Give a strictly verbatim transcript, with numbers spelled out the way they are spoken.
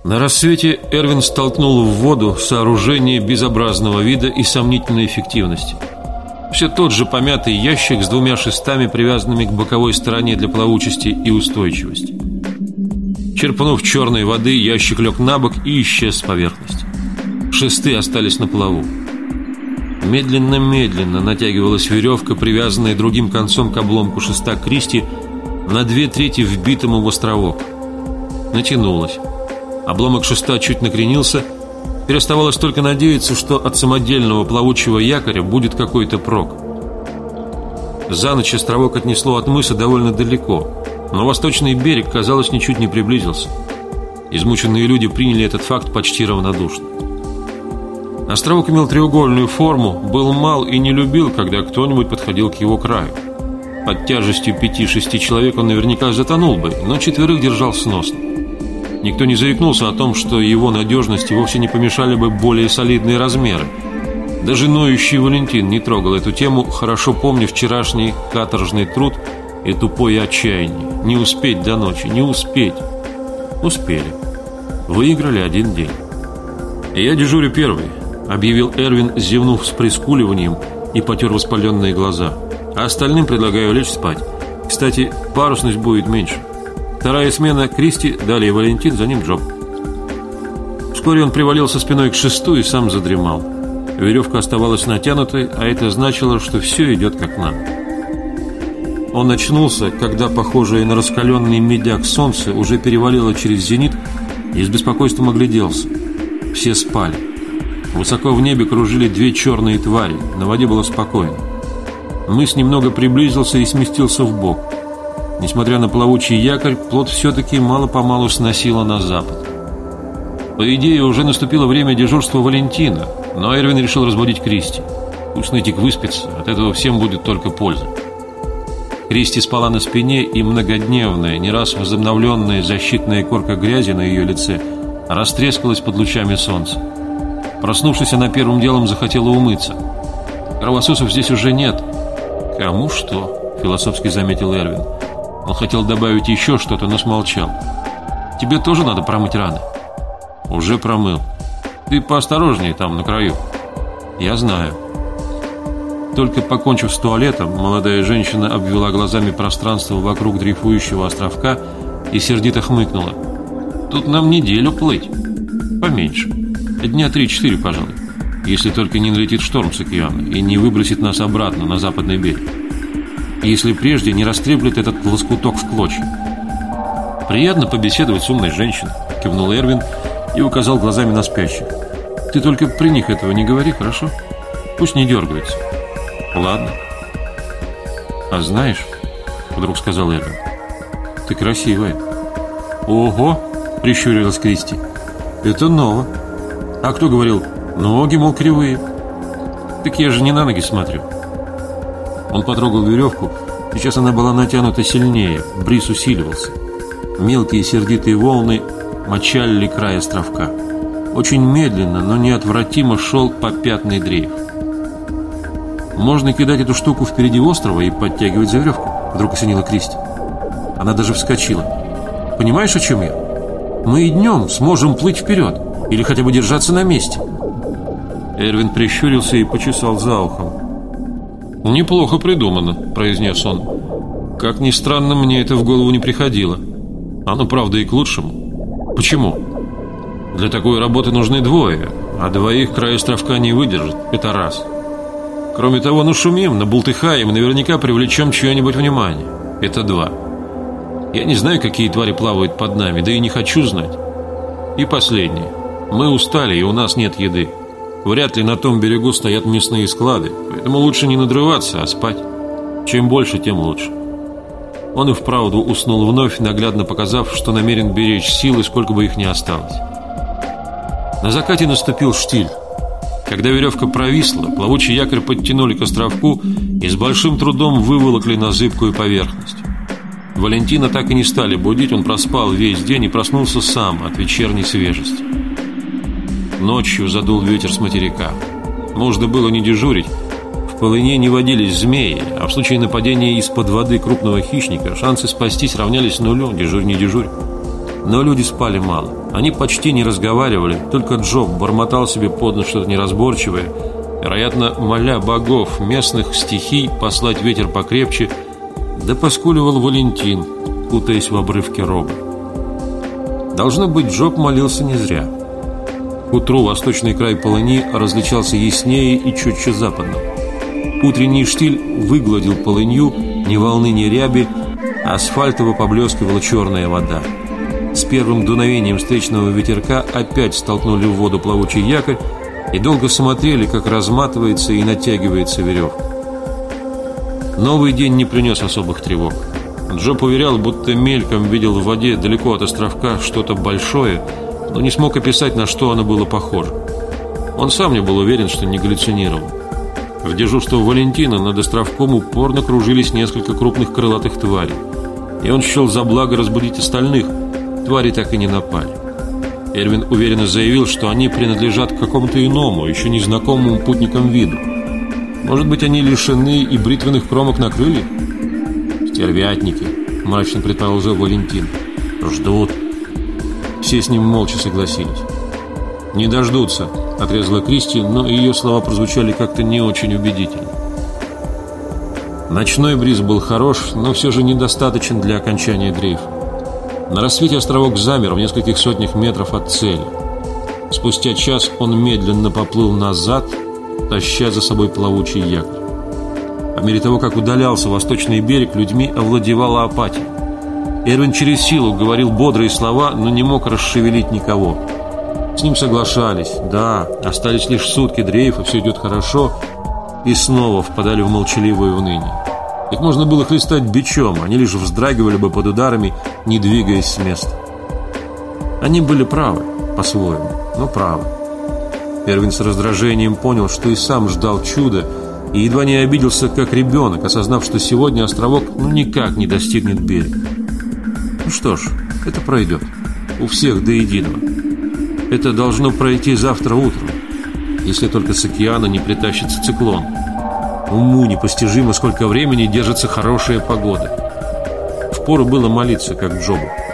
На рассвете Эрвин столкнул в воду сооружение безобразного вида и сомнительной эффективности. Все тот же помятый ящик с двумя шестами, привязанными к боковой стороне для плавучести и устойчивости. Черпнув черной воды, ящик лег на бок и исчез с поверхности. Шесты остались на плаву. Медленно-медленно натягивалась веревка, привязанная другим концом к обломку шеста Кристи, на две трети вбитому в островок. Натянулась. Обломок шеста чуть накренился. Теперь оставалось только надеяться, что от самодельного плавучего якоря будет какой-то прок. За ночь островок отнесло от мыса довольно далеко, но восточный берег, казалось, ничуть не приблизился. Измученные люди приняли этот факт почти равнодушно. Островок имел треугольную форму, был мал и не любил, когда кто-нибудь подходил к его краю. Под тяжестью пяти-шести человек он наверняка затонул бы, но четверых держал сносно. Никто не заикнулся о том, что его надежности вовсе не помешали бы более солидные размеры. Даже ноющий Валентин не трогал эту тему, хорошо помня вчерашний каторжный труд и тупое отчаяние. Не успеть до ночи, не успеть. Успели. Выиграли один день. «Я дежурю первый», — объявил Эрвин, зевнув с прискуливанием и потер воспаленные глаза. «А остальным предлагаю лечь спать. Кстати, парусность будет меньше. Вторая смена Кристи, далее Валентин, за ним Джоб». Вскоре он привалился спиной к шесту и сам задремал. Веревка оставалась натянутой, а это значило, что все идет как надо. Он очнулся, когда похожее на раскаленный медяк солнце уже перевалило через зенит, и с беспокойством огляделся. Все спали. Высоко в небе кружили две черные твари, на воде было спокойно. Мыс немного приблизился и сместился вбок. Несмотря на плавучий якорь, плот все-таки мало-помалу сносило на запад. По идее, уже наступило время дежурства Валентина, но Эрвин решил разбудить Кристи. Пусть нытик выспится, от этого всем будет только польза. Кристи спала на спине, и многодневная, не раз возобновленная защитная корка грязи на ее лице растрескалась под лучами солнца. Проснувшись, она первым делом захотела умыться. Кровососов здесь уже нет. «Кому что?» – философски заметил Эрвин. Он хотел добавить еще что-то, но смолчал. «Тебе тоже надо промыть раны?» «Уже промыл. Ты поосторожнее там, на краю». «Я знаю». Только покончив с туалетом, молодая женщина обвела глазами пространство вокруг дрейфующего островка и сердито хмыкнула. «Тут нам неделю плыть. Поменьше. Дня три-четыре, пожалуй. Если только не налетит шторм с океана и не выбросит нас обратно на западный берег. Если прежде не растреплет этот лоскуток в клочья». «Приятно побеседовать с умной женщиной», — кивнул Эрвин и указал глазами на спящих. «Ты только при них этого не говори, хорошо? Пусть не дергаются». «Ладно». «А знаешь, — вдруг сказал Эрвин, — ты красивая». «Ого!» — прищурилась Кристи. «Это ново. А кто говорил, ноги, мол, кривые?» «Так я же не на ноги смотрю». Он потрогал веревку. Сейчас она была натянута сильнее, бриз усиливался. Мелкие сердитые волны мочалили край островка. Очень медленно, но неотвратимо шел попятный дрейф. «Можно кидать эту штуку впереди острова и подтягивать за веревку», — вдруг осенила Кристи. Она даже вскочила. «Понимаешь, о чем я? Мы и днем сможем плыть вперед, или хотя бы держаться на месте». Эрвин прищурился и почесал за ухом. «Неплохо придумано», — произнес он. «Как ни странно, мне это в голову не приходило. Оно, правда, и к лучшему. Почему? Для такой работы нужны двое, а двоих край островка не выдержит. Это раз. Кроме того, нашумим, набултыхаем, наверняка привлечем чье-нибудь внимание. Это два. Я не знаю, какие твари плавают под нами, да и не хочу знать. И последнее. Мы устали, и у нас нет еды. Вряд ли на том берегу стоят мясные склады, поэтому лучше не надрываться, а спать. Чем больше, тем лучше». Он и вправду уснул вновь, наглядно показав, что намерен беречь силы, сколько бы их ни осталось. На закате наступил штиль. Когда веревка провисла, плавучий якорь подтянули к островку и с большим трудом выволокли на зыбкую поверхность. Валентина так и не стали будить, он проспал весь день и проснулся сам от вечерней свежести. Ночью задул ветер с материка. Можно было не дежурить. В полыне не водились змеи, а в случае нападения из-под воды крупного хищника шансы спастись равнялись нулю, дежурь не дежурь. Но люди спали мало. Они почти не разговаривали, только Джоб бормотал себе под нос что-то неразборчивое, вероятно, моля богов местных стихий послать ветер покрепче, да поскуливал Валентин, кутаясь в обрывке рога. Должно быть, Джоб молился не зря. К утру восточный край полыни различался яснее и четче западного. Утренний штиль выгладил полынью, ни волны, ни ряби, а асфальтово поблескивала черная вода. С первым дуновением встречного ветерка опять столкнули в воду плавучий якорь и долго смотрели, как разматывается и натягивается веревка. Новый день не принес особых тревог. Джоб уверял, будто мельком видел в воде далеко от островка что-то большое, но не смог описать, на что оно было похоже. Он сам не был уверен, что не галлюцинировал. В дежурство Валентина над островком упорно кружились несколько крупных крылатых тварей, и он счел за благо разбудить остальных. Твари так и не напали. Эрвин уверенно заявил, что они принадлежат к какому-то иному, еще незнакомому путникам виду. Может быть, они лишены и бритвенных кромок на крыльях? «Стервятники», — мрачно предположил Валентин. «Ждут». Все с ним молча согласились. «Не дождутся», — отрезала Кристи, но ее слова прозвучали как-то не очень убедительно. Ночной бриз был хорош, но все же недостаточен для окончания дрейфа. На рассвете островок замер в нескольких сотнях метров от цели. Спустя час он медленно поплыл назад, таща за собой плавучий якорь. По мере того, как удалялся восточный берег, людьми овладевала апатия. Эрвин через силу говорил бодрые слова, но не мог расшевелить никого. С ним соглашались. Да, остались лишь сутки дрейфа, все идет хорошо, и снова впадали в молчаливое уныние. Их можно было хлестать бичом, они лишь вздрагивали бы под ударами, не двигаясь с места. Они были правы, по-своему, но правы. Эрвин с раздражением понял, что и сам ждал чуда, и едва не обиделся, как ребенок, осознав, что сегодня островок ну никак не достигнет берега. Ну что ж, это пройдет. У всех до единого. Это должно пройти завтра утром, если только с океана не притащится циклон. Уму непостижимо, сколько времени держится хорошая погода. Впору было молиться, как Джобу.